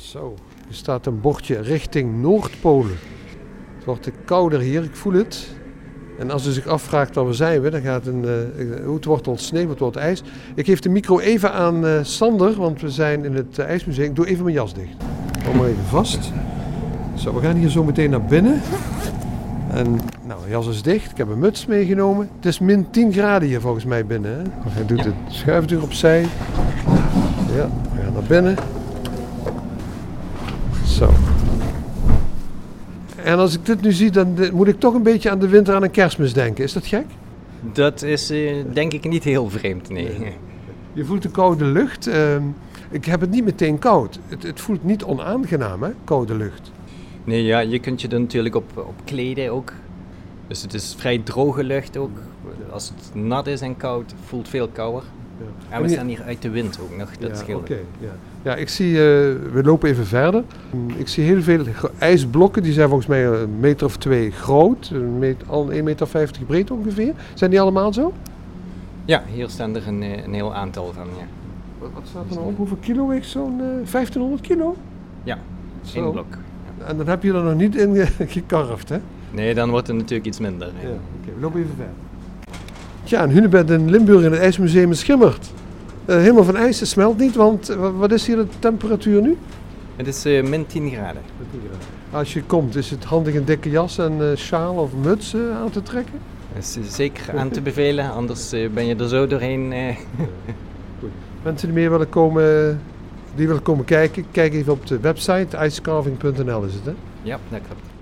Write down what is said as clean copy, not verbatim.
Zo, er staat een bordje richting Noordpolen. Het wordt kouder hier, ik voel het. En als u zich afvraagt waar we zijn, dan gaat het wordt al sneeuw, het wordt ijs. Ik geef de micro even aan Sander, want we zijn in het ijsmuseum. Ik doe even mijn jas dicht. Hou maar even vast. Zo, we gaan hier zo meteen naar binnen. En nou, de jas is dicht. Ik heb een muts meegenomen. Het is min 10 graden hier volgens mij binnen. Hè? Hij doet de schuifdeur opzij. Ja, we gaan naar binnen. Zo. En als ik dit nu zie, dan moet ik toch een beetje aan de winter en aan Kerstmis denken. Is dat gek? Dat is denk ik niet heel vreemd, nee. Je voelt de koude lucht. Ik heb het niet meteen koud. Het voelt niet onaangenaam, hè? Koude lucht. Nee, ja, je kunt je er natuurlijk op kleden ook. Dus het is vrij droge lucht ook. Als het nat is en koud, voelt veel kouder. Ja. En we staan hier uit de wind ook nog, dat scheelt. Okay, ja. Ja, ik zie, we lopen even verder. Ik zie heel veel ijsblokken, die zijn volgens mij 1 meter of 2 groot. Al 1,50 meter breed ongeveer. Zijn die allemaal zo? Ja, hier staan er een heel aantal van, ja. Wat staat er nou op? Hoeveel kilo weegt zo'n 1500 kilo? Ja, 1 blok. Ja. En dan heb je er nog niet in gekarfd, hè? Nee, dan wordt het natuurlijk iets minder. Ja, oké, we lopen even verder. Ja, in Hunebed in Limburg in het ijsmuseum schimmert. Helemaal van ijs, het smelt niet, want wat is hier de temperatuur nu? Het is min 10 graden. Als je komt, is het handig een dikke jas en sjaal of muts aan te trekken? Dat is zeker aan te bevelen, anders ben je er zo doorheen. Goed. Mensen die meer willen komen, kijken, kijk even op de website icecarving.nl is het, hè? Ja, dat klopt.